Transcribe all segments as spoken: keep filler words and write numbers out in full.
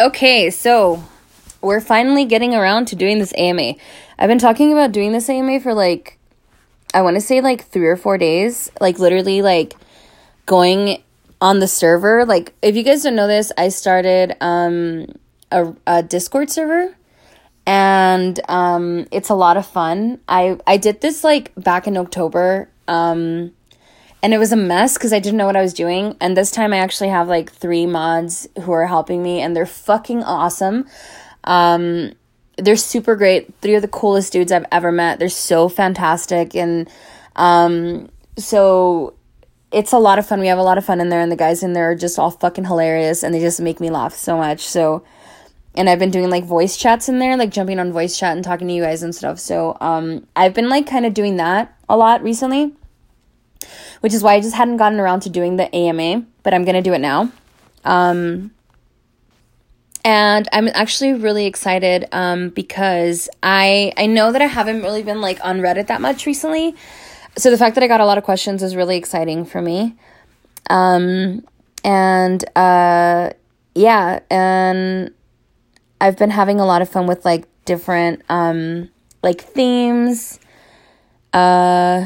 Okay, so we're finally getting around to doing this A M A. I've been talking about doing this A M A for like, I want to say like three or four days. Like literally like going on the server. Like if you guys don't know this, I started um a, a Discord server. And um it's a lot of fun. I, I did this like back in October. Um And it was a mess because I didn't know what I was doing. And this time I actually have like three mods who are helping me. And they're fucking awesome. Um, they're super great. Three of the coolest dudes I've ever met. They're so fantastic. And um, so it's a lot of fun. We have a lot of fun in there. And the guys in there are just all fucking hilarious. And they just make me laugh so much. So, and I've been doing like voice chats in there. Like jumping on voice chat and talking to you guys and stuff. So um, I've been like kind of doing that a lot recently. Which is why I just hadn't gotten around to doing the A M A, but I'm going to do it now. Um, and I'm actually really excited um, because I I know that I haven't really been like on Reddit that much recently. So the fact that I got a lot of questions is really exciting for me. Um, and uh, yeah, and I've been having a lot of fun with like different um, like themes. Uh...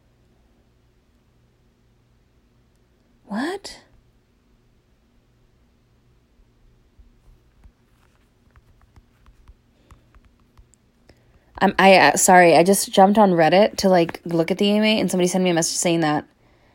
What? I'm I uh, sorry, I just jumped on Reddit to like look at the A M A and somebody sent me a message saying that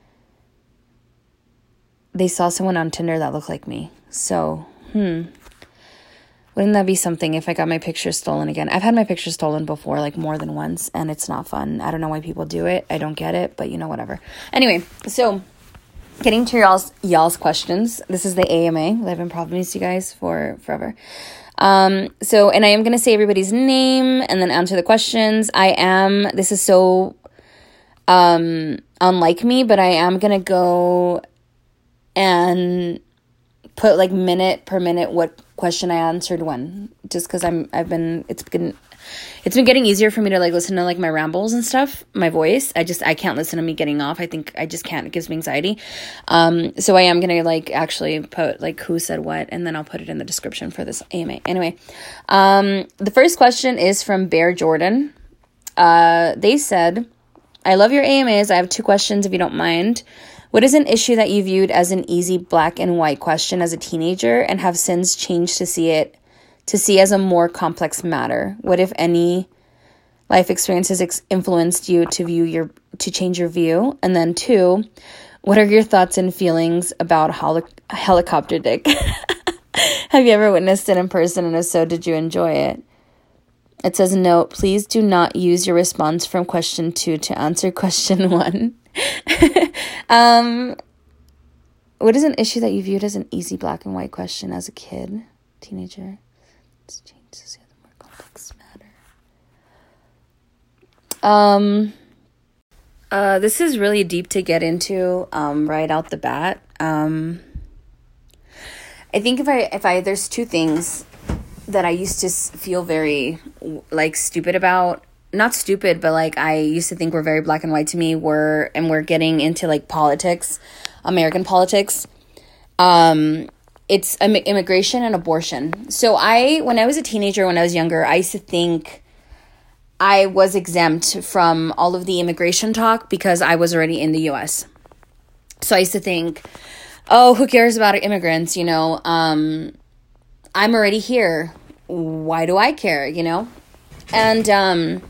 they saw someone on Tinder that looked like me. So, hmm. Wouldn't that be something if I got my picture stolen again? I've had my picture stolen before, like more than once, and it's not fun. I don't know why people do it. I don't get it, but you know, whatever. Anyway, so getting to y'all's, y'all's questions. This is the A M A. I've been promising you guys for forever. Um, so, and I am going to say everybody's name and then answer the questions. I am, this is so um, unlike me, but I am going to go and put like minute per minute what question I answered when. Just because I'm, I've been, it's been... It's been getting easier for me to like listen to like my rambles and stuff, my voice. I just, I can't listen to me getting off. I think I just can't. It gives me anxiety. Um, so I am going to like actually put like who said what, and then I'll put it in the description for this A M A. Anyway, um, the first question is from Bear Jordan. Uh, they said, I love your A M As. I have two questions if you don't mind. What is an issue that you viewed as an easy black and white question as a teenager and have since changed to see it to see as a more complex matter? What, if any, life experiences ex- influenced you to view your to change your view? And then two, what are your thoughts and feelings about hol- helicopter dick? Have you ever witnessed it in person, and if so, did you enjoy it? It says, note, please do not use your response from question two to answer question one. um, what is an issue that you viewed as an easy black and white question as a kid, teenager? Change to see the more complex matter. Um, uh, this is really deep to get into, um, right out the bat. Um, I think if I, if I, there's two things that I used to feel very, like, stupid about. Not stupid, but, like, I used to think were very black and white to me were, and we're getting into, like, politics, American politics. Um... It's immigration and abortion. So I, when I was a teenager, when I was younger, I used to think I was exempt from all of the immigration talk because I was already in the U S. So I used to think, oh, who cares about immigrants? You know, um, I'm already here. Why do I care? You know? And um,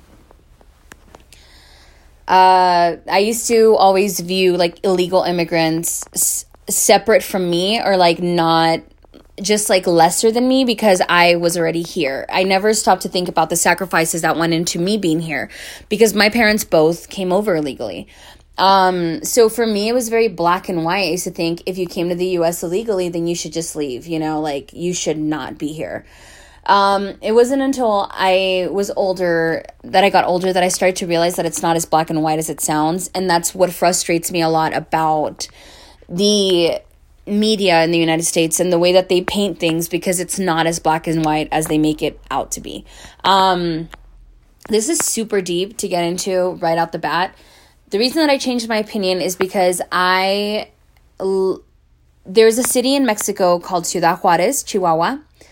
uh, I used to always view like illegal immigrants s- separate from me, or like not just like lesser than me because I was already here. I never stopped to think about the sacrifices that went into me being here because my parents both came over illegally. Um, so for me, it was very black and white. I used to think if you came to the U S illegally, then you should just leave, you know, like you should not be here. Um, it wasn't until I was older, that I got older, that I started to realize that it's not as black and white as it sounds. And that's what frustrates me a lot about the media in the United States and the way that they paint things, because it's not as black and white as they make it out to be. Um, this is super deep to get into right out the bat. The reason that I changed my opinion is because I, l- there's a city in Mexico called Ciudad Juarez, Chihuahua.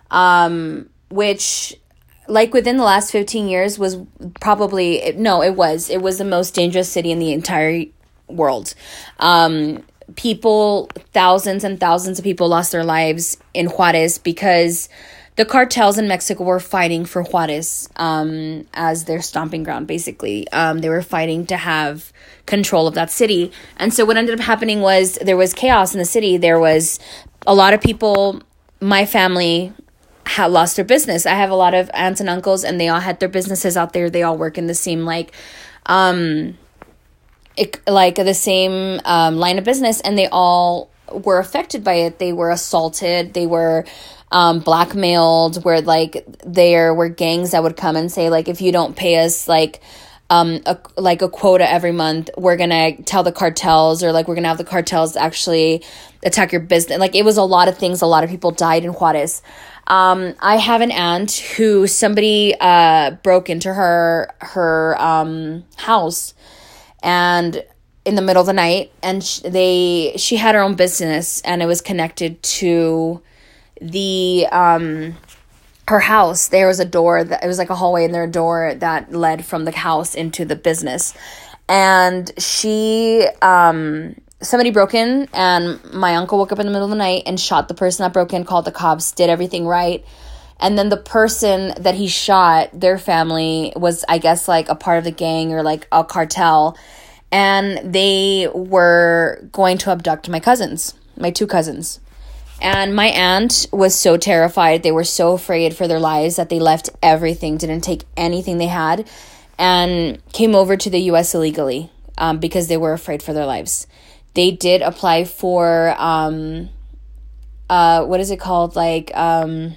um, which, like, within the last fifteen years was probably, no, it was, it was the most dangerous city in the entire world. Um, people, thousands and thousands of people lost their lives in Juarez because the cartels in Mexico were fighting for Juarez um, as their stomping ground, basically. Um, they were fighting to have control of that city. And so what ended up happening was there was chaos in the city. There was a lot of people, my family had lost their business. I have a lot of aunts and uncles, and they all had their businesses out there. They all work in the same, like, um, it, like the same um, line of business, and they all were affected by it. They were assaulted. They were um, blackmailed, where, like, there were gangs that would come and say, like, if you don't pay us, like, um, a, like a quota every month, we're going to tell the cartels, or, like, we're going to have the cartels actually attack your business. Like, it was a lot of things. A lot of people died in Juarez. Um, I have an aunt who somebody uh, broke into her, her um, house, and in the middle of the night, and sh- they she had her own business, and it was connected to the um her house. There was a door that, it was like a hallway, and there a door that led from the house into the business, and she um somebody broke in, and my uncle woke up in the middle of the night and shot the person that broke in, called the cops, did everything right. And then the person that he shot, their family was, I guess, like a part of the gang or like a cartel. And they were going to abduct my cousins, my two cousins. And my aunt was so terrified. They were so afraid for their lives that they left everything, didn't take anything they had, and came over to the U S illegally um, because they were afraid for their lives. They did apply for, um, uh, what is it called? Like, um...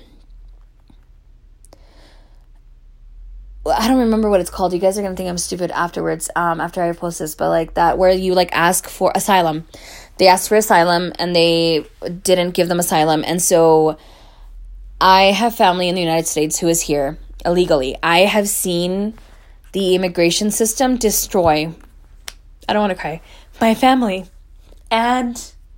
I don't remember what it's called. You guys are going to think I'm stupid afterwards, um, after I post this, but like that, where you like ask for asylum. They asked for asylum, and they didn't give them asylum. And so I have family in the United States who is here illegally. I have seen the immigration system destroy, I don't want to cry, my family. And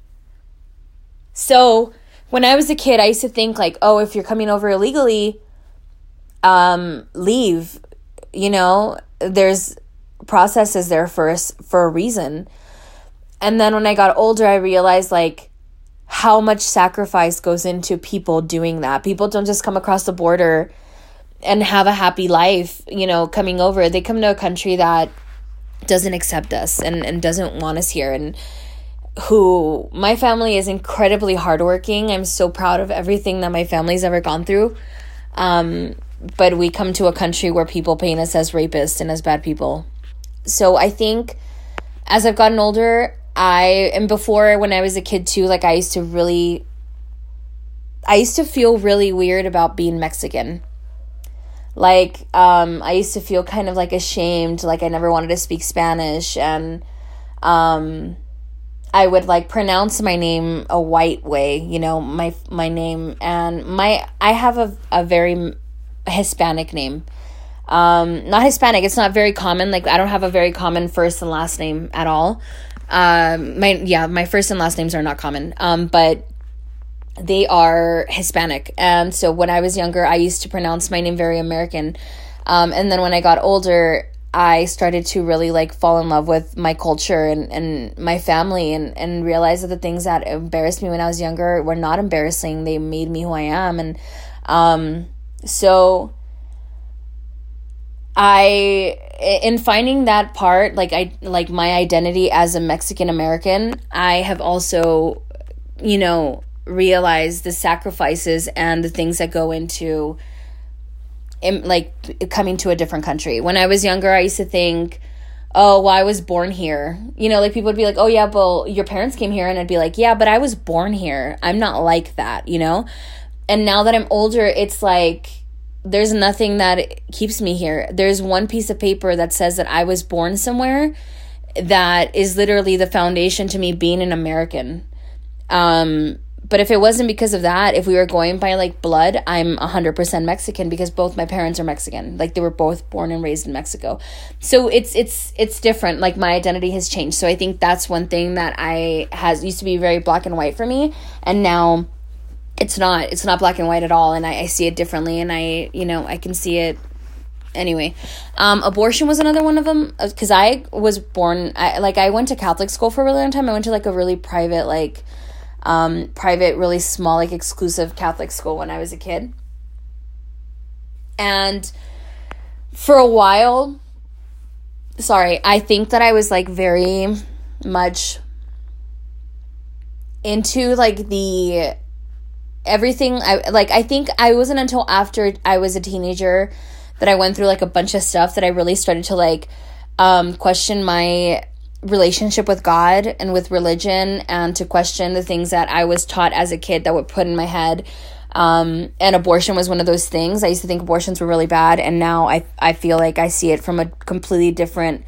so when I was a kid, I used to think like, oh, if you're coming over illegally, Um, leave, you know, there's processes there for us for a reason. And then when I got older, I realized like how much sacrifice goes into people doing that. People don't just come across the border and have a happy life, you know, coming over. They come to a country that doesn't accept us and, and doesn't want us here. And who, my family is incredibly hardworking. I'm so proud of everything that my family's ever gone through. Um, But we come to a country where people paint us as rapists and as bad people. So I think as I've gotten older, I, and before when I was a kid too, like I used to really, I used to feel really weird about being Mexican. Like, um, I used to feel kind of like ashamed, like I never wanted to speak Spanish, and um, I would like pronounce my name a white way, you know, my my name, and my, I have a, a very Hispanic name. Um, not Hispanic, it's not very common. Like I don't have a very common first and last name at all. Um, my, yeah, my first and last names are not common. Um, but they are Hispanic. And so when I was younger, I used to pronounce my name very American. Um, and then when I got older, I started to really like fall in love with my culture and, and my family, and, and realize that the things that embarrassed me when I was younger were not embarrassing. They made me who I am. And, um, so I, in finding that part, like I, like my identity as a Mexican American, I have also, you know, realized the sacrifices and the things that go into, in, like coming to a different country. When I was younger, I used to think, oh, well, I was born here. You know, like people would be like, oh yeah, well, your parents came here. And I'd be like, yeah, but I was born here. I'm not like that, you know? And now that I'm older, it's like there's nothing that keeps me here. There's one piece of paper that says that I was born somewhere that is literally the foundation to me being an American. Um, but if it wasn't because of that, if we were going by like blood, I'm one hundred percent Mexican because both my parents are Mexican. Like they were both born and raised in Mexico. So it's it's it's different. Like my identity has changed. So I think that's one thing that I has used to be very black and white for me, and now it's not, it's not black and white at all. And I, I see it differently, and I, you know, I can see it. Anyway, um, abortion was another one of them, because I was born, I, like, I went to Catholic school for a really long time. I went to, like, a really private, like, um, private, really small, like, exclusive Catholic school when I was a kid. And for a while, sorry, I think that I was, like, very much into, like, the, everything, I, like, I think I wasn't until after I was a teenager that I went through, like, a bunch of stuff that I really started to, like, um, question my relationship with God and with religion, and to question the things that I was taught as a kid that would put in my head. Um, and abortion was one of those things. I used to think abortions were really bad, and now I, I feel like I see it from a completely different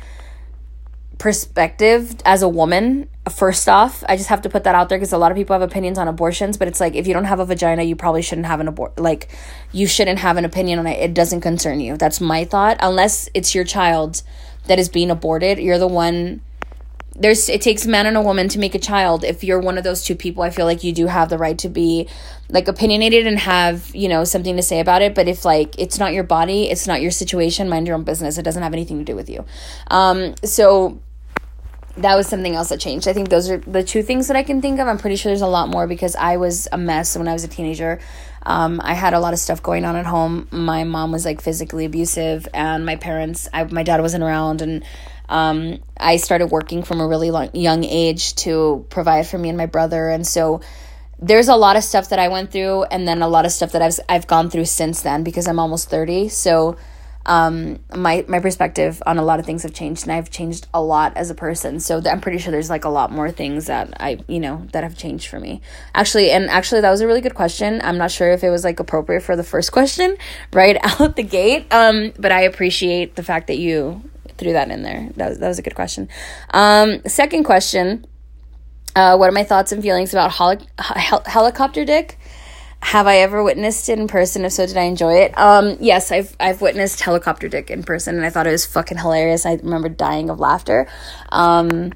perspective as a woman. First off, I just have to put that out there, because a lot of people have opinions on abortions, but it's like, if you don't have a vagina, you probably shouldn't have an abort, like, you shouldn't have an opinion on it. It doesn't concern you. That's my thought. Unless it's your child that is being aborted, you're the one. There's, it takes a man and a woman to make a child. If you're one of those two people, I feel like you do have the right to be, like, opinionated and have, you know, something to say about it. But if, like, it's not your body, it's not your situation, mind your own business. It doesn't have anything to do with you. Um, so that was something else that changed. I think those are the two things that I can think of. I'm pretty sure there's a lot more, because I was a mess when I was a teenager. Um, I had a lot of stuff going on at home. My mom was, like, physically abusive, and my parents, I, my dad wasn't around, and um, I started working from a really long, young age to provide for me and my brother. And so there's a lot of stuff that I went through, and then a lot of stuff that I've I've gone through since then, because I'm almost thirty. So um, my my perspective on a lot of things have changed, and I've changed a lot as a person. So th- I'm pretty sure there's, like, a lot more things that I, you know, that have changed for me. Actually, and actually that was a really good question. I'm not sure if it was, like, appropriate for the first question right out the gate. Um, but I appreciate the fact that you threw that in there. That was, that was a good question. Um, second question. Uh, what are my thoughts and feelings about hol- hel- helicopter dick? Have I ever witnessed it in person? If so, did I enjoy it? Um, yes, I've I've witnessed helicopter dick in person, and I thought it was fucking hilarious. I remember dying of laughter. Um,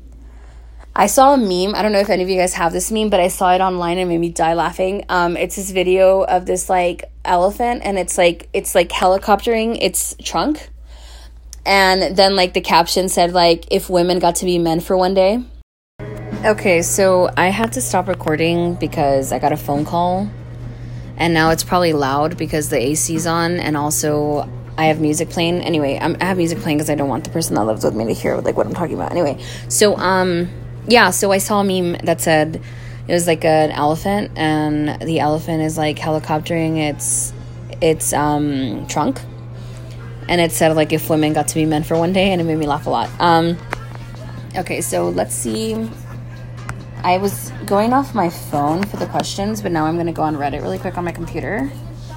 I saw a meme. I don't know if any of you guys have this meme, but I saw it online and it made me die laughing. Um, it's this video of this, like, elephant, and it's like it's like helicoptering its trunk, and then, like, the caption said, like, if women got to be men for one day. Okay, so I had to stop recording because I got a phone call. And now it's probably loud because the A C's on, and also I have music playing. Anyway, I'm, I have music playing because I don't want the person that lives with me to hear, like, what I'm talking about. Anyway, so um, yeah, so I saw a meme that said it was like an elephant, and the elephant is, like, helicoptering its its um trunk, and it said, like, if women got to be men for one day, and it made me laugh a lot. Um, okay, so let's see. I was going off my phone for the questions, but now I'm going to go on Reddit really quick on my computer.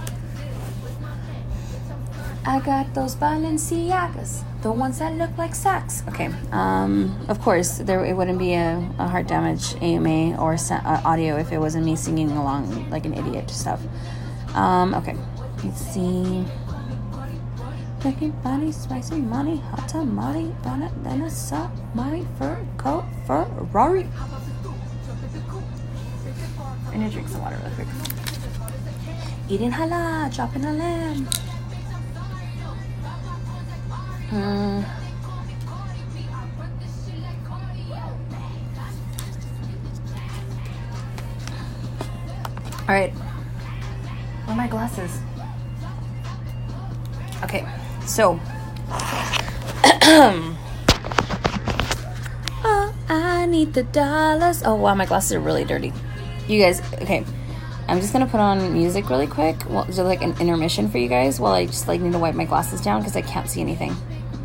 I got those Balenciagas, the ones that look like socks. Okay, um, of course, there it wouldn't be a, a heart damage A M A or uh, audio if it wasn't me singing along like an idiot stuff. Um, okay, let's see. Cooking body, spicy money, hot tamale, bonnet, then a somebody, fur coat, Ferrari. I need to drink some water really quick. Eating halal, chopping a lamb. Hmm. All right. Where are my glasses? Okay, so. Oh, I need the dollars. Oh, wow, my glasses are really dirty. You guys, okay, I'm just going to put on music really quick, well, just like an intermission for you guys while I just, like, need to wipe my glasses down because I can't see anything.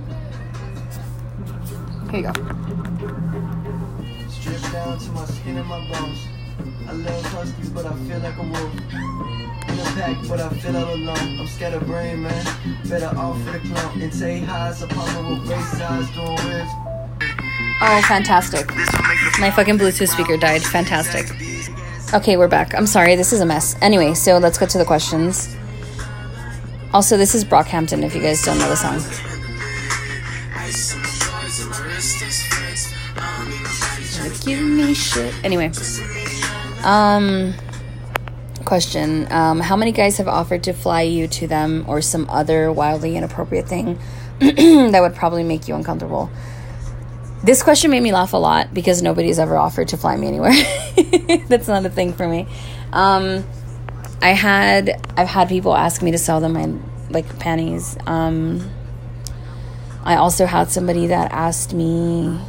Here you go. Stripped down to my skin and my bones. I love huskies, but I feel like a wolf. In a pack, but I feel all alone. I'm scared of brain, man. Better off for the clown. And say highs upon the race size doing waves. Oh, fantastic. My fucking Bluetooth speaker died. Fantastic. Okay, we're back. I'm sorry, this is a mess. Anyway, so let's get to the questions. Also, this is Brockhampton, if you guys don't know the song. Give me shit. Anyway. Um, Question. Um, how many guys have offered to fly you to them or some other wildly inappropriate thing that would probably make you uncomfortable? This question made me laugh a lot because nobody's ever offered to fly me anywhere. That's not a thing for me. Um, I had, I've had people ask me to sell them my, like, panties. Um, I also had somebody that asked me,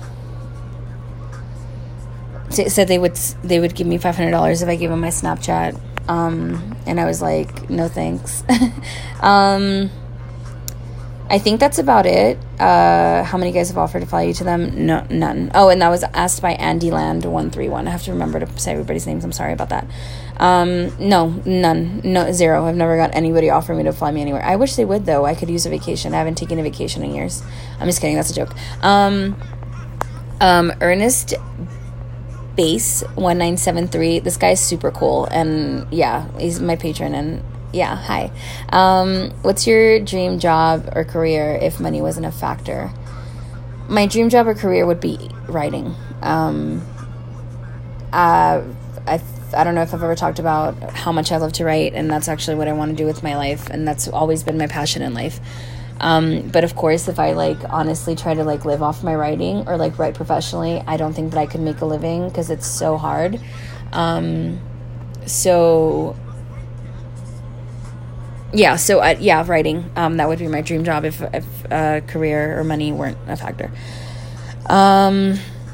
said they would, they would give me five hundred dollars if I gave them my Snapchat. Um, and I was like, no thanks. um, I think that's about it. Uh, how many guys have offered to fly you to them? No, none. Oh, and that was asked by Andyland one three one. I have to remember to say everybody's names. I'm sorry about that. Um, no, none. No, zero. I've never got anybody offer me to fly me anywhere. I wish they would, though. I could use a vacation. I haven't taken a vacation in years. I'm just kidding. That's a joke. Um, um, Ernest Base one nine seven three. This guy's super cool, and yeah, he's my patron, and yeah, hi. Um, what's your dream job or career if money wasn't a factor? My dream job or career would be writing. Um, uh, I I don't know if I've ever talked about how much I love to write, and that's actually what I want to do with my life, and that's always been my passion in life. Um, but of course, if I like honestly try to like live off my writing or like write professionally, I don't think that I could make a living because it's so hard. Um, so yeah, so uh, yeah, writing. Um, that would be my dream job if if uh, career or money weren't a factor. Um,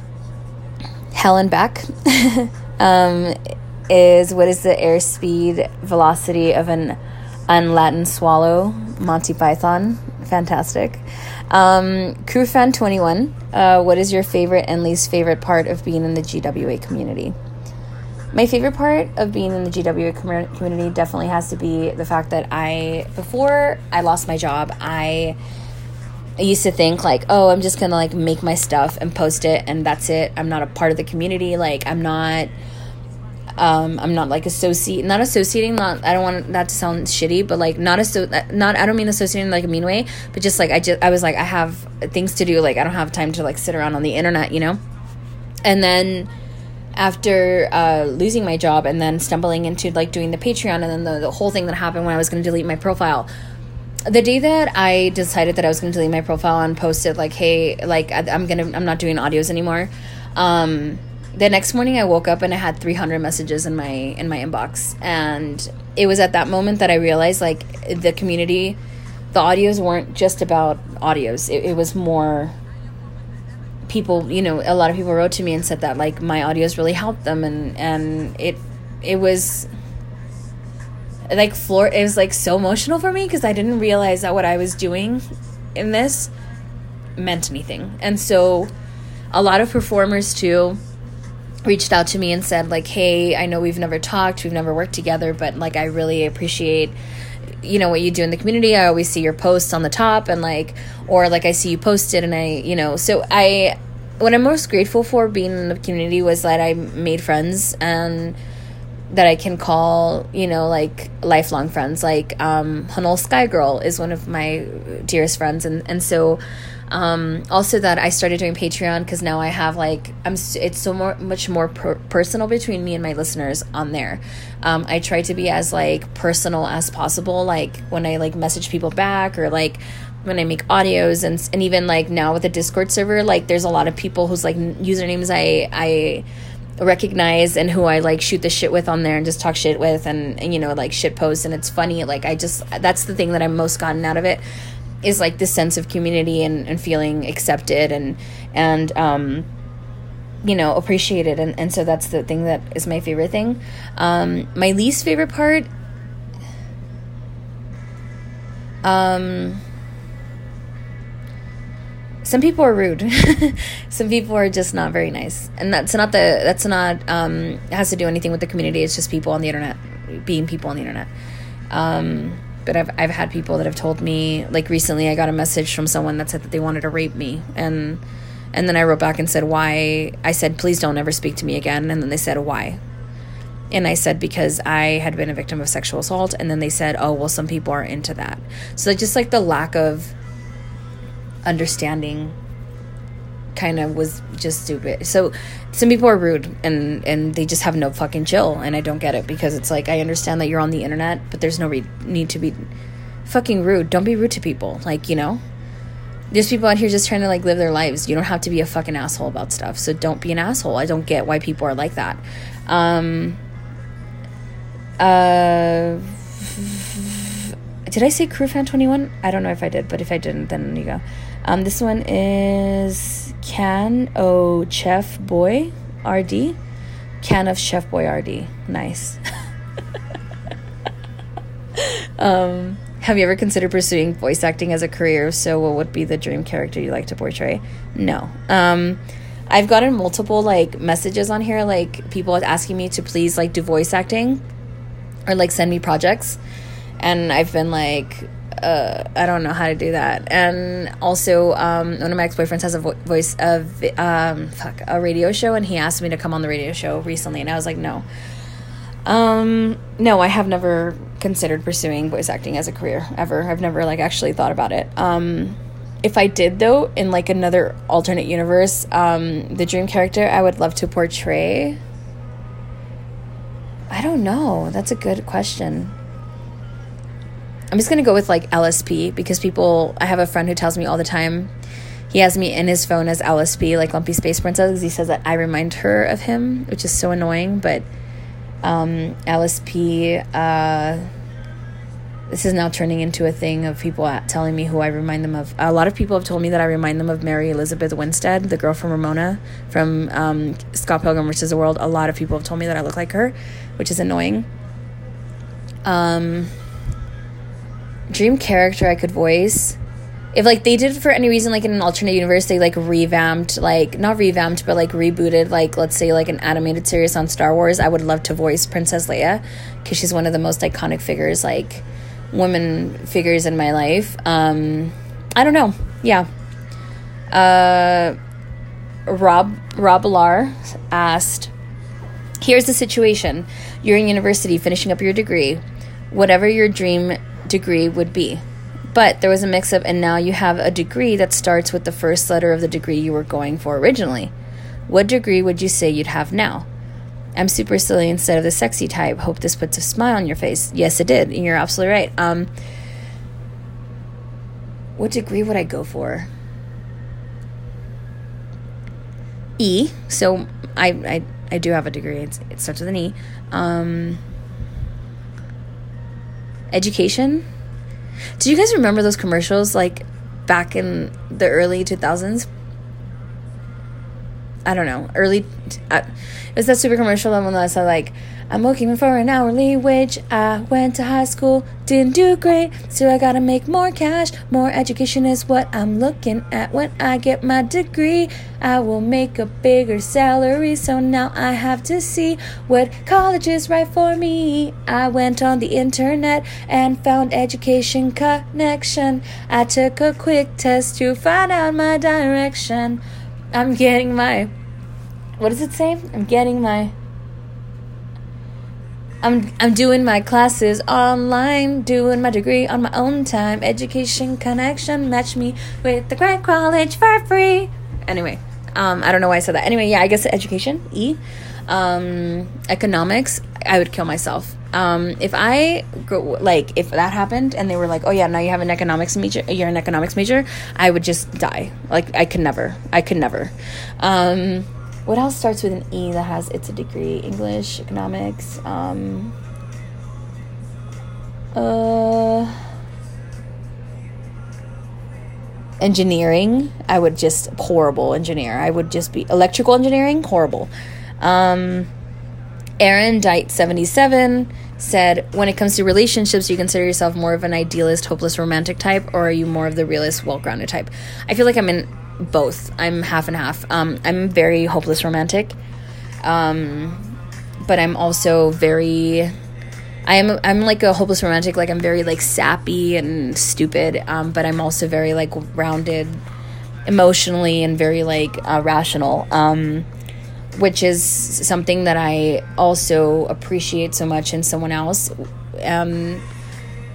Helen Beck um, is what is the airspeed velocity of an unlatin swallow? Monty Python. Fantastic. Um, Crewfan twenty-one, uh, what is your favorite and least favorite part of being in the G W A community? My favorite part of being in the G W A com- community definitely has to be the fact that I, before I lost my job, I, I used to think like, oh, I'm just going to like make my stuff and post it and that's it. I'm not a part of the community. Like I'm not... Um, I'm not like associate, not associating, not, I don't want that to sound shitty, but like not, asso- not, I don't mean associating in like a mean way, but just like, I just, I was like, I have things to do. Like, I don't have time to like sit around on the internet, you know? And then after, uh, losing my job and then stumbling into like doing the Patreon and then the, the whole thing that happened when I was going to delete my profile, the day that I decided that I was going to delete my profile and posted like, hey, like I, I'm going to, I'm not doing audios anymore. Um, The next morning I woke up and I had three hundred messages in my in my inbox. And it was at that moment that I realized like the community, the audios weren't just about audios. It, it was more people, you know, a lot of people wrote to me and said that like my audios really helped them. And, and it, it was like floor, it was like so emotional for me because I didn't realize that what I was doing in this meant anything. And so a lot of performers too reached out to me and said like, hey, I know we've never talked, we've never worked together, but like I really appreciate, you know, what you do in the community. I always see your posts on the top and like, or like I see you posted and I, you know, so I, what I'm most grateful for being in the community was that I made friends and that I can call, you know, like lifelong friends. Like um Hanol Sky Girl is one of my dearest friends, and and so um also that I started doing Patreon because now I have like I'm it's so more much more per- personal between me and my listeners on there. um I try to be as like personal as possible, like when I like message people back or like when I make audios, and and even like now with the Discord server, like there's a lot of people whose like usernames I I recognize and who I like shoot the shit with on there and just talk shit with and, and you know like shit posts, and it's funny. Like I just, that's the thing that I'm most gotten out of it, is like this sense of community and, and feeling accepted and and um you know appreciated, and, and so that's the thing that is my favorite thing. Um my least favorite part, um some people are rude. Some people are just not very nice. And that's not the, that's not, um, it has to do anything with the community. It's just people on the internet, being people on the internet. Um, but I've, I've had people that have told me, like recently I got a message from someone that said that they wanted to rape me. And, and then I wrote back and said, why? I said, please don't ever speak to me again. And then they said, why? And I said, because I had been a victim of sexual assault. And then they said, oh, well, some people are into that. So just like the lack of understanding kind of was just stupid. So some people are rude and and they just have no fucking chill, and I don't get it, because it's like, I understand that you're on the internet, but there's no re- need to be fucking rude. Don't be rude to people. Like, you know, there's people out here just trying to like live their lives. You don't have to be a fucking asshole about stuff, so don't be an asshole. I don't get why people are like that. um uh did I say Crew Fan twenty-one? I don't know if I did, but if I didn't, then you go. Um, this one is Can O Chef Boy R D. Can of Chef Boy R D. Nice. um, have you ever considered pursuing voice acting as a career? If so, what would be the dream character you like to portray? No. Um, I've gotten multiple like messages on here, like people asking me to please like do voice acting or like send me projects. And I've been like, uh, I don't know how to do that. And also, um, one of my ex-boyfriends has a vo- voice of, um, fuck, a radio show, and he asked me to come on the radio show recently, and I was like, no. Um, no, I have never considered pursuing voice acting as a career, ever. I've never, like, actually thought about it. Um, if I did, though, in, like, another alternate universe, um, the dream character I would love to portray, I don't know. That's a good question. I'm just going to go with like L S P, because people, I have a friend who tells me all the time, he has me in his phone as L S P, like Lumpy Space Princess, because he says that I remind her of him, which is so annoying. But um, L S P, uh, this is now turning into a thing of people telling me who I remind them of. A lot of people have told me that I remind them of Mary Elizabeth Winstead, the girl from Ramona, from um, Scott Pilgrim versus the World. A lot of people have told me that I look like her, which is annoying. Um... Dream character I could voice, if like they did for any reason, like in an alternate universe, they like revamped, like not revamped, but like rebooted, like let's say like an animated series on Star Wars, I would love to voice Princess Leia, because she's one of the most iconic figures, like women figures in my life. um I don't know. Yeah. uh Rob Rob Lar asked, here's the situation: you're in university finishing up your degree, whatever your dream degree would be, but there was a mix-up, and now you have a degree that starts with the first letter of the degree you were going for originally. What degree would you say you'd have now? I'm super silly instead of the sexy type. Hope this puts a smile on your face. Yes, it did, and you're absolutely right. Um what degree would I go for? E. So I I, I do have a degree. It's, it starts with an E. um Education. Do you guys remember those commercials like back in the early two thousands? I don't know, early uh, it was that super commercial, that one that said like, I'm looking for an hourly wage, I went to high school, didn't do great, so I gotta make more cash, more education is what I'm looking at. When I get my degree, I will make a bigger salary, so now I have to see what college is right for me. I went on the internet and found Education Connection. I took a quick test to find out my direction. I'm getting my, what does it say? I'm getting my, I'm I'm doing my classes online, doing my degree on my own time. Education Connection, match me with the great college for free. Anyway, um, I don't know why I said that. Anyway, yeah, I guess education, E. Um, economics, I would kill myself. Um, if I, go, like, if that happened and they were like, oh yeah, now you have an economics major, you're an economics major, I would just die. Like, I could never. I could never. Um, what else starts with an E that has, it's a degree? English, economics, um, uh, engineering. I would just, horrible engineer. I would just be, electrical engineering, horrible. Um, Aaron Dite seventy-seven said, when it comes to relationships, do you consider yourself more of an idealist, hopeless romantic type, or are you more of the realist, well-grounded type? I feel like I'm in both. I'm half and half. Um, I'm very hopeless romantic, um, but I'm also very, I am, I'm like a hopeless romantic, like I'm very like sappy and stupid, um, but I'm also very like rounded emotionally and very like uh, rational, um, which is something that I also appreciate so much in someone else. Um,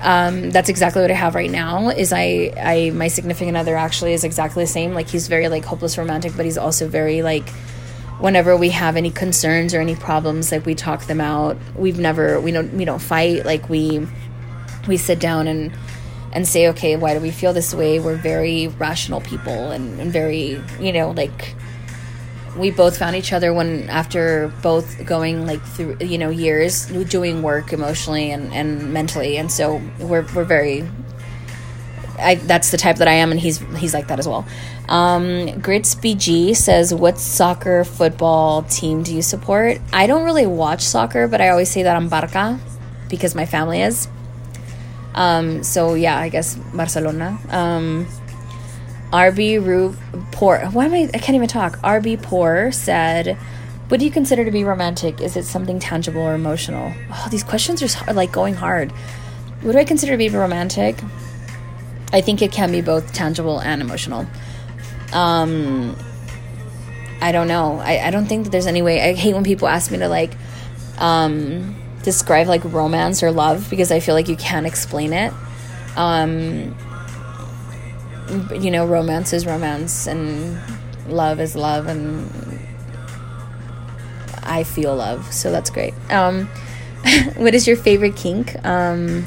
Um, that's exactly what I have right now. Is I, I, my significant other actually is exactly the same. Like, he's very like hopeless romantic, but he's also very like, whenever we have any concerns or any problems, like we talk them out. We've never, we don't, we don't fight. Like we, we sit down and, and say, okay, why do we feel this way? We're very rational people and, and very, you know, like, we both found each other when after both going like through, you know, years doing work emotionally and, and mentally. And so we're, we're very, I, that's the type that I am. And he's, he's like that as well. Um, Grits B G says, what soccer football team do you support? I don't really watch soccer, but I always say that I'm Barca because my family is. Um, so yeah, I guess Barcelona. Um, R B Ru Poor. Why am I? I can't even talk. R B Poor said, "What do you consider to be romantic? Is it something tangible or emotional?" Oh, these questions are like going hard. What do I consider to be romantic? I think it can be both tangible and emotional. Um, I don't know. I, I don't think that there's any way. I hate when people ask me to like um, describe like romance or love because I feel like you can't explain it. Um, you know, romance is romance and love is love, and I feel love, so that's great. Um, what is your favorite kink? Um,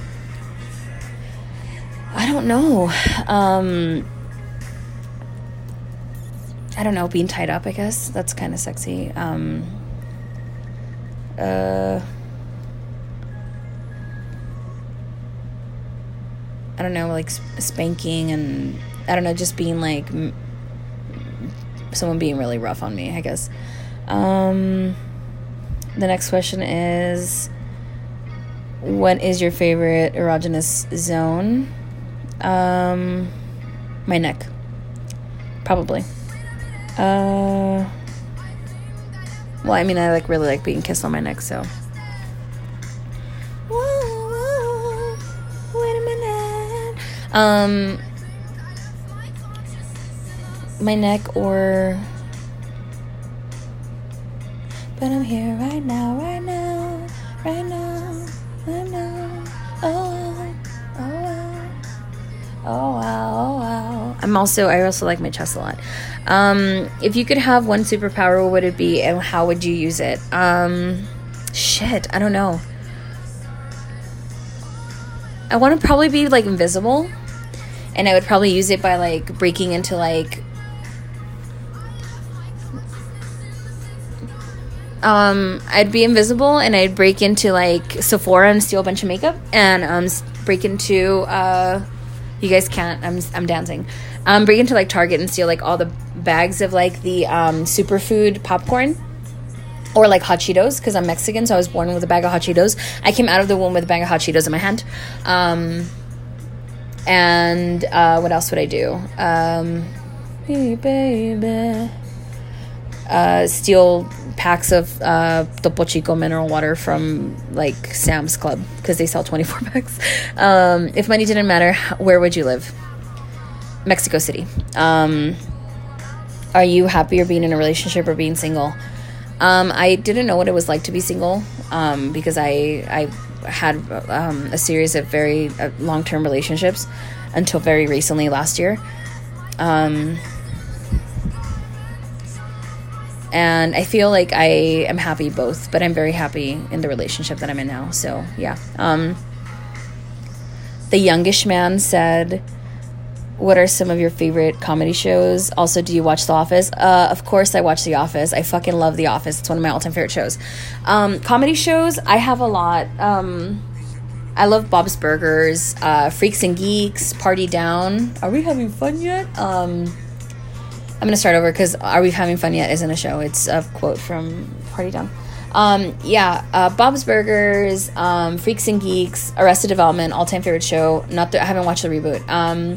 I don't know. Um, I don't know, being tied up, I guess. That's kind of sexy. Um, uh, I don't know, like spanking and, I don't know, just being like, m- someone being really rough on me, I guess. Um, the next question is, what is your favorite erogenous zone? Um, my neck. Probably. Uh, well, I mean, I like really like being kissed on my neck, so. Whoa, whoa, wait a minute. Um, my neck or. But I'm here right now, right now, right now, right now. Oh, oh, wow. Oh, wow, oh, wow. I'm also, I also like my chest a lot. Um, if you could have one superpower, what would it be and how would you use it? Um, shit, I don't know. I want to probably be like invisible, and I would probably use it by like breaking into like um I'd be invisible and I'd break into like Sephora and steal a bunch of makeup and um break into uh you guys can't, I'm I'm dancing. Um, break into like Target and steal like all the bags of like the um, superfood popcorn or like hot Cheetos because I'm Mexican, so I was born with a bag of hot Cheetos. I came out of the womb with a bag of hot Cheetos in my hand. Um, and uh, what else would I do? Um, hey baby. Uh, steal packs of uh, Topo Chico mineral water from like Sam's Club because they sell twenty-four packs. Um, if money didn't matter, where would you live? Mexico City. Um, are you happier being in a relationship or being single? Um, I didn't know what it was like to be single um, because I I had um, a series of very uh, long-term relationships until very recently last year. Um, and I feel like I am happy both, but I'm very happy in the relationship that I'm in now. So yeah. Um, the youngish man said, what are some of your favorite comedy shows? Also, do you watch The Office? Uh, of course I watch The Office. I fucking love The Office. It's one of my all-time favorite shows. Um, comedy shows, I have a lot. Um, I love Bob's Burgers, uh, Freaks and Geeks, Party Down. Are we having fun yet? Um, I'm going to start over because Are We Having Fun Yet isn't a show. It's a quote from Party Down. Um, yeah, uh, Bob's Burgers, um, Freaks and Geeks, Arrested Development, all-time favorite show. Not the, I haven't watched the reboot. Um...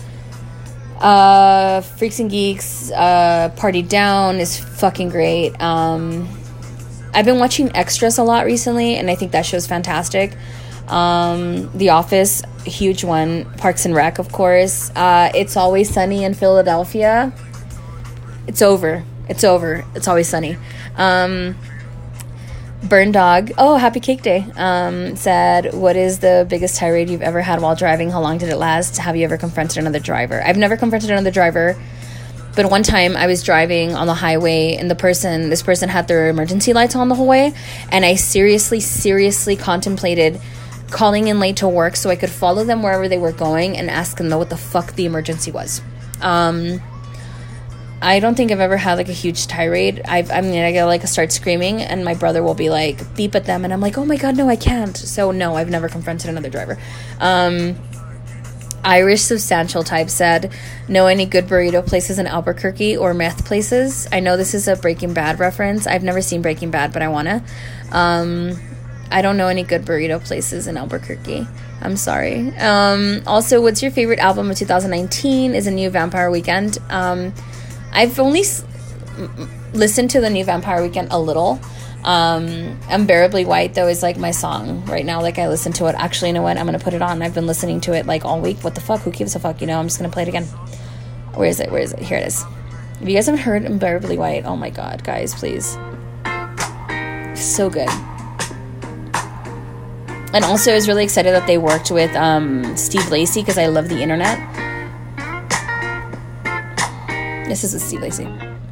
Uh, Freaks and Geeks, uh, Party Down is fucking great. Um, I've been watching Extras a lot recently, and I think that show's fantastic. Um, The Office, huge one. Parks and Rec, of course. Uh, It's Always Sunny in Philadelphia. It's over. It's over. It's Always Sunny. Um, Burn Dog, oh, happy cake day, um, said, what is the biggest tirade you've ever had while driving? How long did it last? Have you ever confronted another driver? I've never confronted another driver, but one time I was driving on the highway, and the person, this person had their emergency lights on the whole way, and I seriously, seriously contemplated calling in late to work so I could follow them wherever they were going and ask them what the fuck the emergency was. Um... I don't think I've ever had like a huge tirade. I've, I mean, I gotta like start screaming, and my brother will be like, beep at them, and I'm like, oh my god, no, I can't. So no, I've never confronted another driver. Um, Irish Substantial Type said, know any good burrito places in Albuquerque or meth places? I know this is a Breaking Bad reference. I've never seen Breaking Bad, but I wanna. Um, I don't know any good burrito places in Albuquerque. I'm sorry. Um, also, what's your favorite album of two thousand nineteen? Is a new Vampire Weekend. Um, I've only s- listened to the new Vampire Weekend a little. Um, Unbearably White, though, is like my song right now. Like, I listen to it. Actually, you know what? I'm going to put it on. I've been listening to it like all week. What the fuck? Who gives a fuck? You know, I'm just going to play it again. Where is it? Where is it? Here it is. If you guys haven't heard Unbearably White, oh my god, guys, please. So good. And also, I was really excited that they worked with um, Steve Lacy, because I love the internet. This is a Steve Lacy.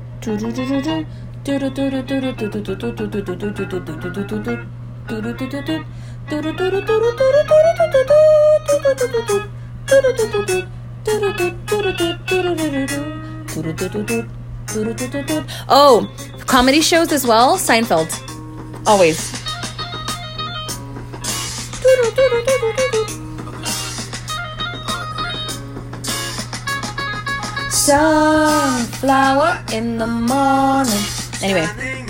Oh, comedy shows as well. Seinfeld, always. Sunflower in the morning. Anyway,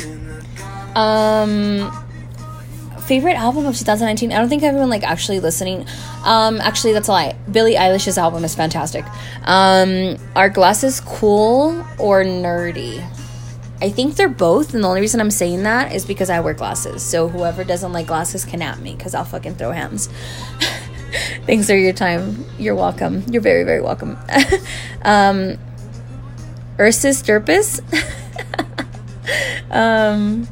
um, favorite album of two thousand nineteen. I don't think everyone like actually listening. Um, actually, that's a lie. Billie Eilish's album is fantastic. Um, are glasses cool or nerdy? I think they're both, and the only reason I'm saying that is because I wear glasses. So whoever doesn't like glasses can at me, because I'll fucking throw hands. Thanks for your time. You're welcome. You're very, very welcome. um, Ursus Derpus. um,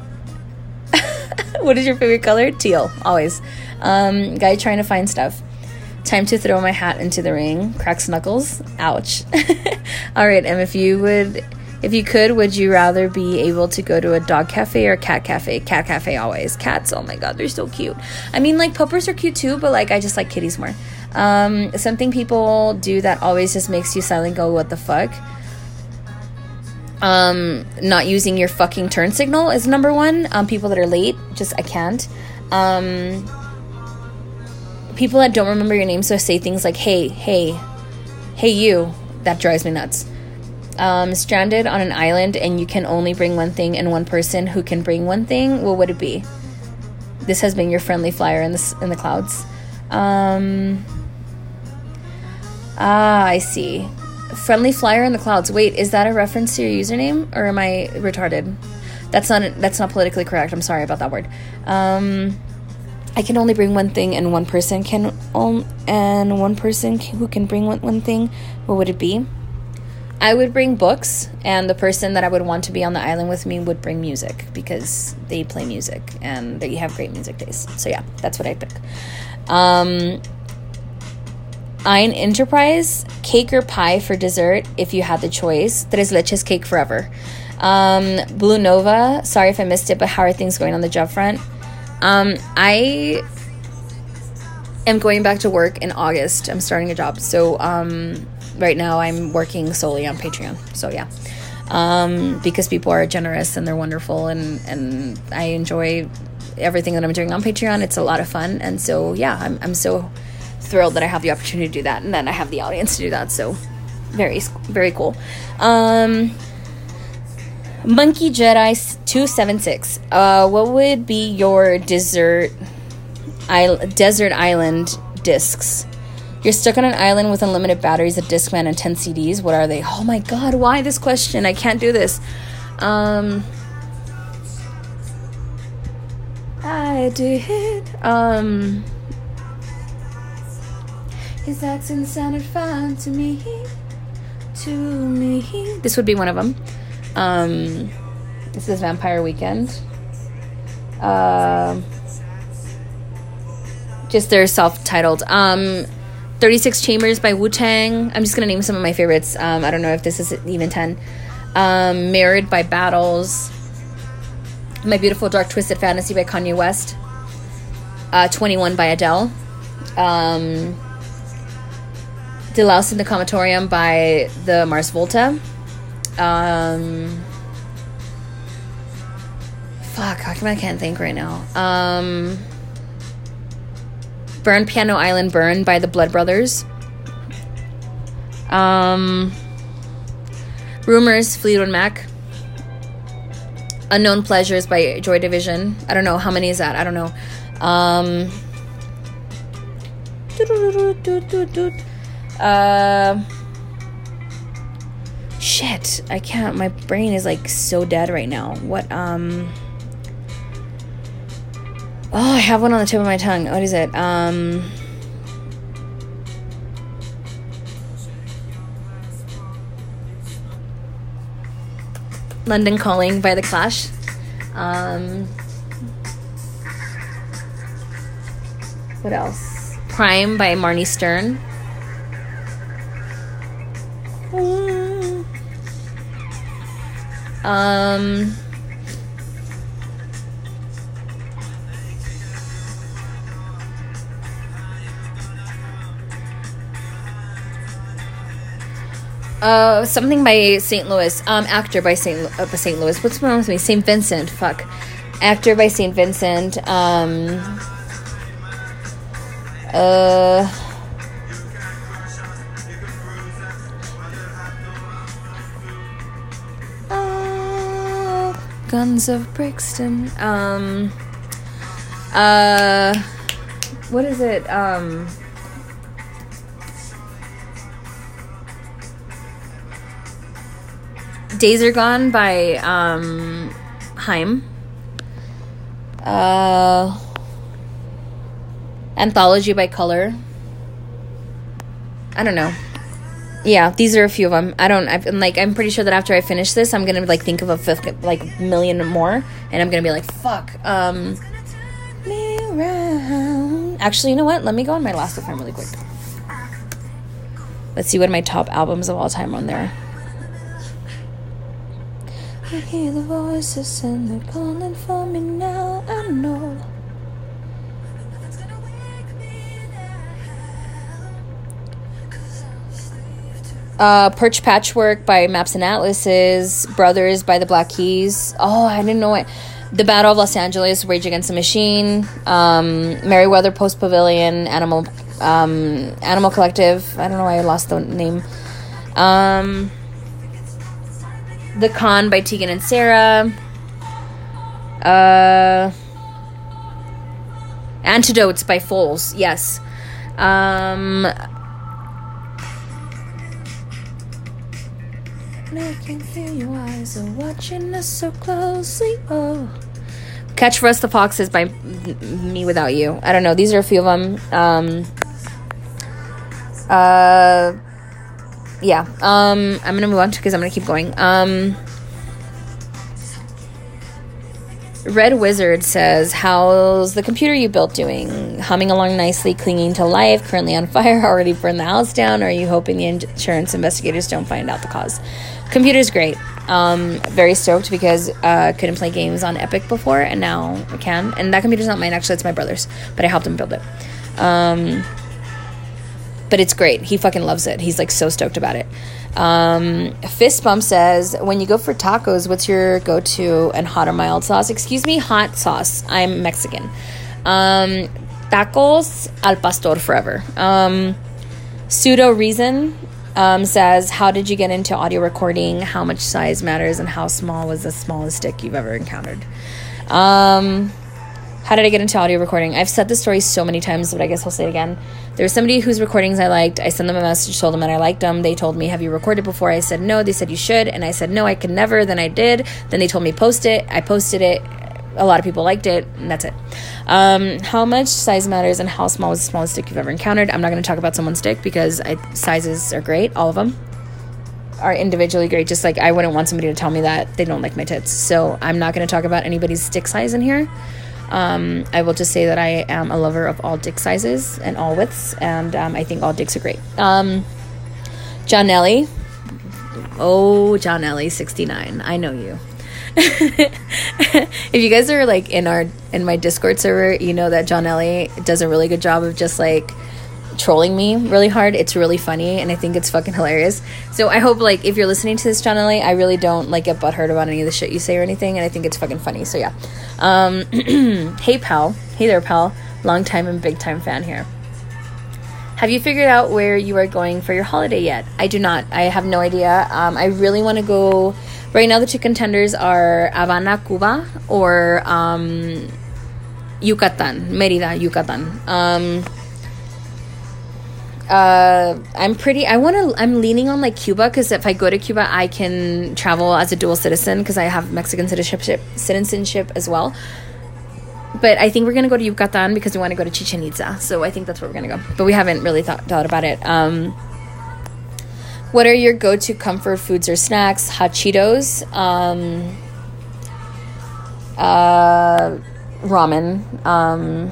what is your favorite color? Teal, always. Um, guy trying to find stuff. Time to throw my hat into the ring. Cracks knuckles. Ouch. All right, and if you would... If you could, would you rather be able to go to a dog cafe or a cat cafe? Cat cafe always. Cats, oh my god, they're so cute. I mean, like, puppers are cute too, but, like, I just like kitties more. Um, something people do that always just makes you silently go, what the fuck? Um, not using your fucking turn signal is number one. Um, people that are late, just, I can't. Um, people that don't remember your name, so say things like, hey, hey, hey you. That drives me nuts. Um, stranded on an island and you can only bring one thing and one person who can bring one thing, what would it be? This has been your friendly flyer in the, in the clouds. Um, ah, I see. Friendly flyer in the clouds. Wait, is that a reference to your username, or am I retarded? That's not that's not politically correct. I'm sorry about that word. Um, I can only bring one thing and one person can on, and one person who can bring one, one thing, what would it be? I would bring books, and the person that I would want to be on the island with me would bring music, because they play music and they have great music taste. So yeah, that's what I pick. Um, Ein Enterprise, cake or pie for dessert if you had the choice. Tres leches cake forever. Um, Blue Nova, sorry if I missed it, but how are things going on the job front? Um, I am going back to work in August. I'm starting a job. So, um... right now I'm working solely on Patreon. So yeah, um, because people are generous and they're wonderful, and, and I enjoy everything that I'm doing on Patreon. It's a lot of fun. And so yeah, I'm, I'm so thrilled that I have the opportunity to do that, and then I have the audience to do that. So very, very cool. Um, Monkey Jedi two seven six. Uh, what would be your desert, isle, desert island discs? You're stuck on an island with unlimited batteries, a Discman, and ten C Ds. What are they? Oh my god, why this question? I can't do this. Um, I did. Um, his accent sounded fine to me. To me. This would be one of them. Um, this is Vampire Weekend. Uh, just their self-titled. Um, thirty-six Chambers by Wu-Tang. I'm just going to name some of my favorites. Um, I don't know if this is even ten. Um, Married by Battles. My Beautiful Dark Twisted Fantasy by Kanye West. Uh, twenty-one by Adele. Um, Delouse in the Comatorium by the Mars Volta. Um, fuck, how come I can't think right now? Um, Burn Piano Island Burn by the Blood Brothers. Um, Rumors, Fleetwood Mac. Unknown Pleasures by Joy Division. I don't know, how many is that? I don't know. Um, uh, shit, I can't. My brain is like so dead right now. What? Um. Oh, I have one on the tip of my tongue. What is it? Um. London Calling by The Clash. Um. What else? Prime by Marnie Stern. Um, uh, something by Saint Louis. Um, Actor by Saint uh, by Saint Louis. What's wrong with me? Saint Vincent. Fuck. Actor by Saint Vincent. Um. Uh. Guns of Brixton. Um. Uh. What is it? Um. Days Are Gone by um, Haim. Uh. Anthology by Color. I don't know. Yeah, these are a few of them. I don't, I'm like, I'm pretty sure that after I finish this, I'm gonna like think of a fifth, like million more, and I'm gonna be like, fuck. Um, me around. Actually, you know what? Let me go on my Last F M really quick. Let's see what my top albums of all time are on there. I hear the voices and they're calling for me now. I know. Uh, Perch Patchwork by Maps and Atlases. Brothers by the Black Keys. Oh, I didn't know it. The Battle of Los Angeles, Rage Against the Machine. Um, Merriweather Post Pavilion. Animal um, Animal Collective. I don't know why I lost the name. Um, The Con by Tegan and Sarah. Uh, Antidotes by Foles. Yes. Um... I can feel your eyes are watching us so closely. Oh, Catch for Us the Foxes by Me Without You. I don't know. These are a few of them. Um, uh, yeah. Um, I'm gonna move on because I'm gonna keep going. Um, Red Wizard says, how's the computer you built doing? Humming along nicely, clinging to life, currently on fire, already burned the house down, or are you hoping the insurance investigators don't find out the cause? Computer's great. Um, very stoked because uh, I couldn't play games on Epic before, and now I can. And that computer's not mine, actually, it's my brother's, but I helped him build it. Um, but it's great. He fucking loves it. He's like so stoked about it. Um, Fist Bump says, when you go for tacos, what's your go-to and hot or mild sauce? Excuse me, hot sauce. I'm Mexican. Um, tacos al pastor forever. Um, Pseudo Reason um, says, how did you get into audio recording? How much size matters, and how small was the smallest stick you've ever encountered? Um, how did I get into audio recording? I've said this story so many times, but I guess I'll say it again. There was somebody whose recordings I liked. I sent them a message, told them that I liked them. They told me, have you recorded before? I said no. They said you should. And I said no, I could never. Then I did. Then they told me post it. I posted it. A lot of people liked it. And that's it. Um, how much size matters and how small was the smallest stick you've ever encountered? I'm not going to talk about someone's stick because I, sizes are great. All of them are individually great. Just like I wouldn't want somebody to tell me that they don't like my tits. So I'm not going to talk about anybody's stick size in here. Um, I will just say that I am a lover of all dick sizes and all widths, and um, I think all dicks are great. Um, John Nelly. Oh, John Nelly, sixty-nine. I know you. If you guys are like in our in my Discord server, you know that John Nelly does a really good job of just like trolling me really hard. It's really funny, and I think it's fucking hilarious. So I hope, like, if you're listening to this, John L A, I really don't like get butthurt about any of the shit you say or anything, and I think it's fucking funny. So yeah. Um hey pal. Hey there, pal. Long time and big time fan here. Have you figured out where you are going for your holiday yet? I do not. I have no idea. um I really want to go. Right now the two contenders are Havana, Cuba, or um Yucatan, Merida, Yucatan. um Uh, I'm pretty, I want to, I'm leaning on like Cuba, because if I go to Cuba, I can travel as a dual citizen, because I have Mexican citizenship, citizenship as well. But I think we're going to go to Yucatan because we want to go to Chichen Itza. So I think that's where we're going to go. But we haven't really thought, thought about it. Um, what are your go-to comfort foods or snacks? Hot Cheetos, um, uh, ramen, um,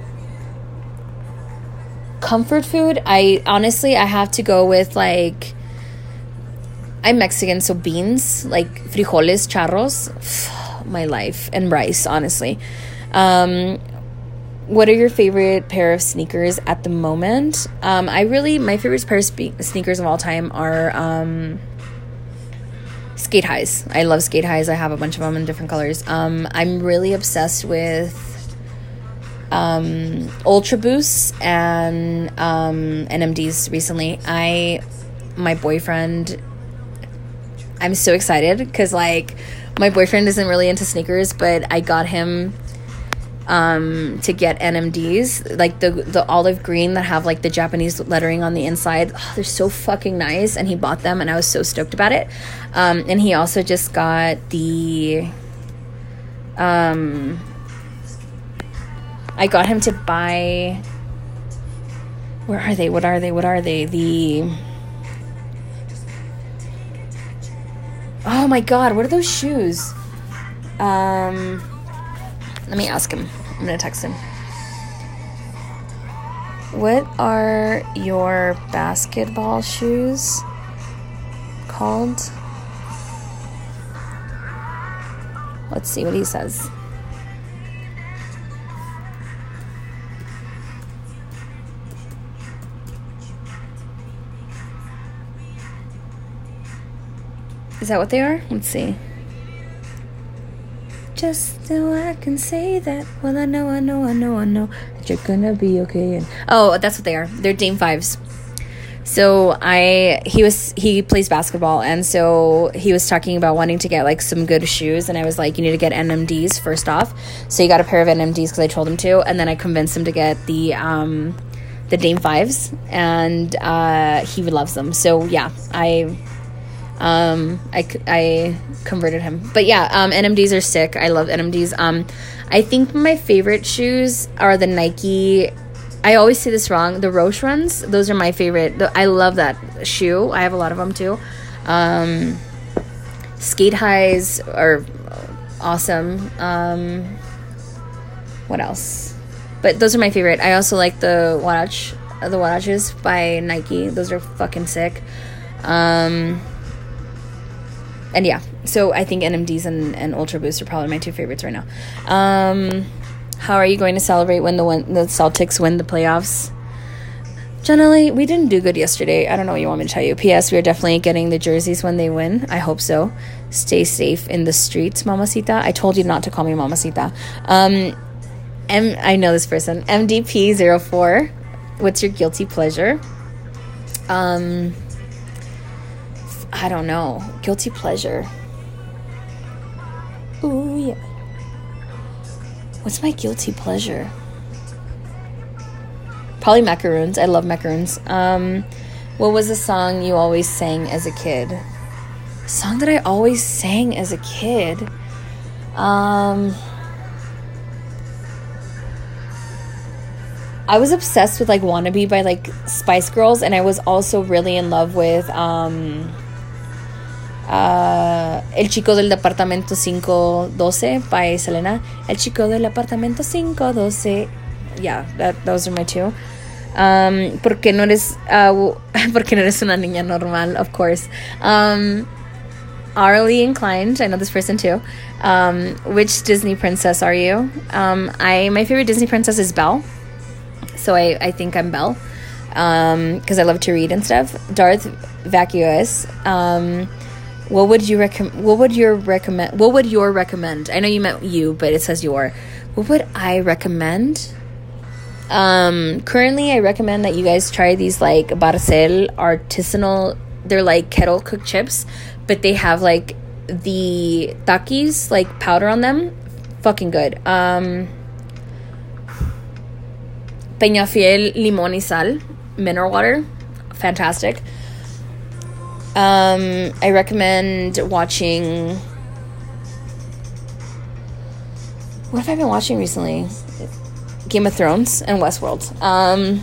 comfort food, I honestly I have to go with, like, I'm Mexican, so beans, like frijoles, charros, my life, and rice, honestly. Um what are your favorite pair of sneakers at the moment? um I really my favorite pair of spe- sneakers of all time are um skate highs. I love skate highs. I have a bunch of them in different colors. um I'm really obsessed with um Ultra Boosts and um N M Ds recently. I my boyfriend I'm so excited because, like, my boyfriend isn't really into sneakers, but I got him um to get N M Ds, like the the olive green that have like the Japanese lettering on the inside. Oh, they're so fucking nice, and he bought them, and I was so stoked about it. Um and he also just got the um I got him to buy, where are they? What are they? What are they? The, oh my God, what are those shoes? Um, let me ask him. I'm going to text him. What are your basketball shoes called? Let's see what he says. Is that what they are? Let's see. Just so I can say that. Well, I know, I know, I know, I know that you're gonna be okay. And oh, that's what they are. They're Dame Fives. So I, he was, he plays basketball, and so he was talking about wanting to get like some good shoes, and I was like, you need to get N M Ds first off. So he got a pair of N M Ds because I told him to, and then I convinced him to get the um, the Dame Fives, and uh, he loves them. So yeah, I. Um, I, I converted him, but yeah, um, N M Ds are sick. I love N M Ds. Um, I think my favorite shoes are the Nike, I always say this wrong, the Roche Runs. Those are my favorite. I love that shoe. I have a lot of them too. Um, Skate Highs are awesome. Um, what else? But those are my favorite. I also like the Watch, the Watches by Nike. Those are fucking sick. Um, And yeah, so I think N M Ds and, and Ultra Boost are probably my two favorites right now. Um, how are you going to celebrate when the win- the Celtics win the playoffs? Generally, we didn't do good yesterday. I don't know what you want me to tell you. P S. We are definitely getting the jerseys when they win. I hope so. Stay safe in the streets, Mamacita. I told you not to call me Mamacita. Um, M- I know this person. M D P zero four. What's your guilty pleasure? Um... I don't know. Guilty pleasure. Ooh, yeah. What's my guilty pleasure? Probably macaroons. I love macaroons. Um, what was the song you always sang as a kid? A song that I always sang as a kid? Um... I was obsessed with, like, Wannabe by, like, Spice Girls, and I was also really in love with, um... Uh, El Chico del Departamento cinco doce by Selena. El Chico del Apartamento cinco doce. Yeah, that, those are my two. Um, porque no eres, uh, porque no eres una niña normal, of course. Um, Arly Inclined, I know this person too. Um, which Disney princess are you? Um, I my favorite Disney princess is Belle, so I, I think I'm Belle, um, because I love to read and stuff. Darth Vacuous. Um, what would you recommend? What would your recommend? What would your recommend? I know you meant you, but it says your. What would I recommend? Um, currently, I recommend that you guys try these like Barcel artisanal. They're like kettle cooked chips, but they have like the takis like powder on them. Fucking good. Um, Peñafiel limón y sal mineral water, fantastic. Um, I recommend watching. What have I been watching recently? Game of Thrones and Westworld. Um,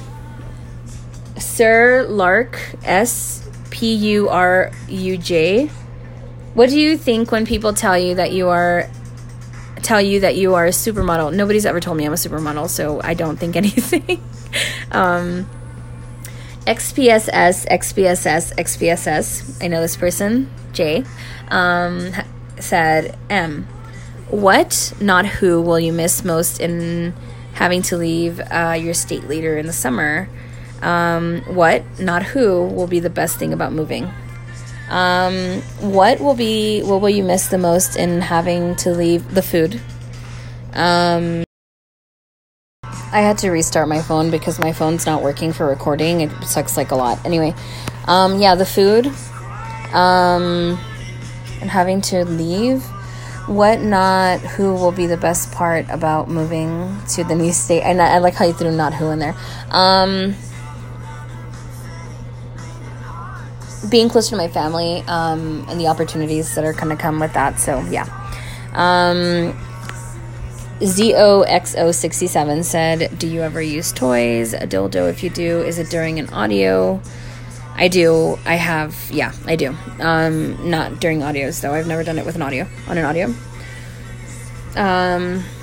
Sir Lark, S P U R U J. What do you think when people tell you that you are tell you that you are a supermodel? Nobody's ever told me I'm a supermodel, so I don't think anything. um, X P S S, X P S S, X P S S. I know this person, J, um, said, M. What, not who, will you miss most in having to leave uh, your state leader in the summer? Um, what, not who, will be the best thing about moving? Um, what will be, what will you miss the most in having to leave? The food. Um, I had to restart my phone because my phone's not working for recording. It sucks like a lot. Anyway, um, yeah, the food. Um, and having to leave. What, not who, will be the best part about moving to the new state? And I, I like how you threw not who in there. Um, being close to my family, um, and the opportunities that are going to come with that. So, yeah. Um, Z O X O sixty-seven said, do you ever use toys? A dildo, if you do, is it during an audio? I do. I have, yeah, I do. Um, not during audios, though. I've never done it with an audio, on an audio. Um,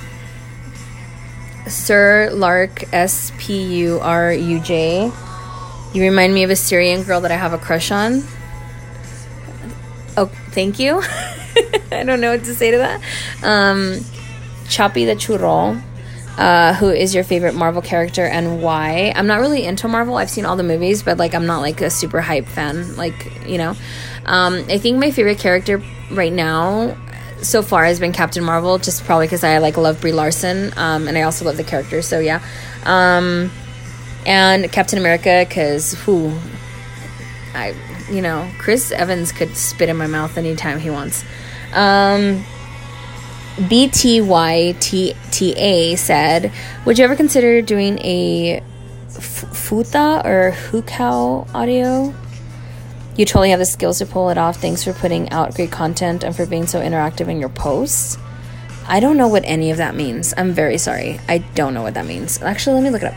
Sir Lark, S P U R U J. You remind me of a Syrian girl that I have a crush on. Oh, thank you. I don't know what to say to that. Um, Choppy the Churro. Uh, who is your favorite Marvel character and why? I'm not really into Marvel. I've seen all the movies, but like I'm not like a super hype fan. Like, you know, um, I think my favorite character right now so far has been Captain Marvel, just probably because I like love Brie Larson, um, and I also love the character. So yeah, um, and Captain America because who, I you know Chris Evans could spit in my mouth anytime he wants. Um, B T Y T T A said, would you ever consider doing a f- futa or hukao audio? You totally have the skills to pull it off. Thanks for putting out great content and for being so interactive in your posts. I don't know what any of that means. I'm very sorry. I don't know what that means. Actually, let me look it up.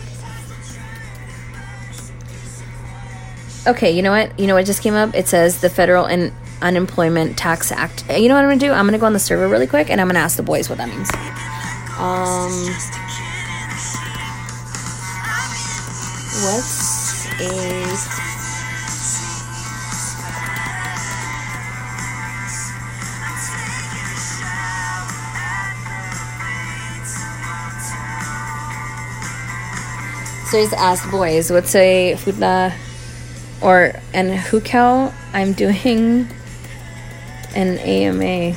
Okay, you know what? You know what just came up? It says the federal and Unemployment Tax Act. You know what I'm gonna do? I'm gonna go on the server really quick and I'm gonna ask the boys what that means. Um, what's a so I just asked boys what's a futa or and hukao? I'm doing an A M A.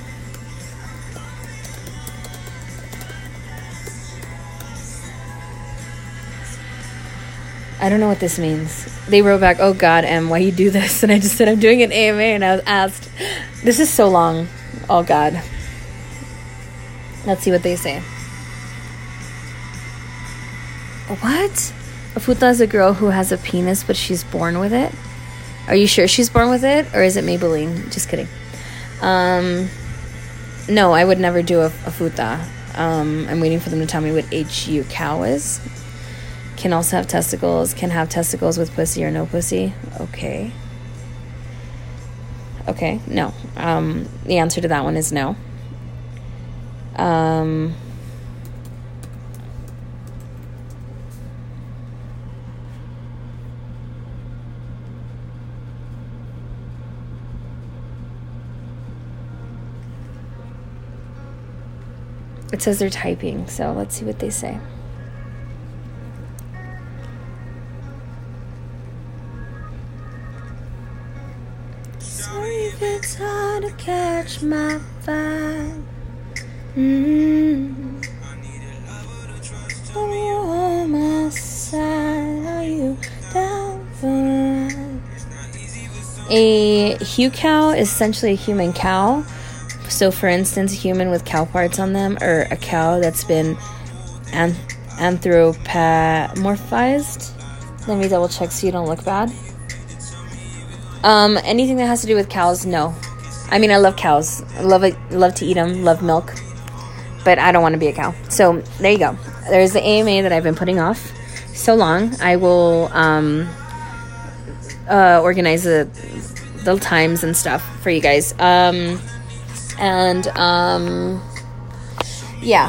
I don't know what this means. They wrote back, oh God, Em, why you do this? And I just said, I'm doing an A M A, and I was asked, this is so long. Oh God. Let's see what they say. What? A futa is a girl who has a penis, but she's born with it? Are you sure she's born with it? Or is it Maybelline? Just kidding. Um, no, I would never do a, a futa. Um, I'm waiting for them to tell me what H U cow is. Can also have testicles. Can have testicles with pussy or no pussy. Okay. Okay, no. Um, the answer to that one is no. Um... It says they're typing, so let's see what they say. Sorry if it's hard to catch my vibe. Mm-hmm. Are you on my side? Are you down for a ride? A Hugh cow is essentially a human cow. So, for instance, a human with cow parts on them, or a cow that's been an- anthropomorphized. Let me double check so you don't look bad. Um, anything that has to do with cows, no. I mean, I love cows. I love it. Love to eat them. Love milk. But I don't want to be a cow. So, there you go. There's the A M A that I've been putting off so long. I will um, uh, organize the, the times and stuff for you guys. Um... And, um, yeah.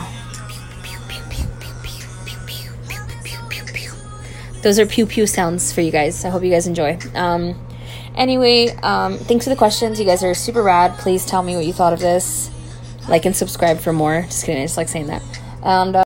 Those are pew pew sounds for you guys. I hope you guys enjoy. Um, anyway, um, thanks for the questions. You guys are super rad. Please tell me what you thought of this. Like and subscribe for more. Just kidding. I just like saying that. And, uh,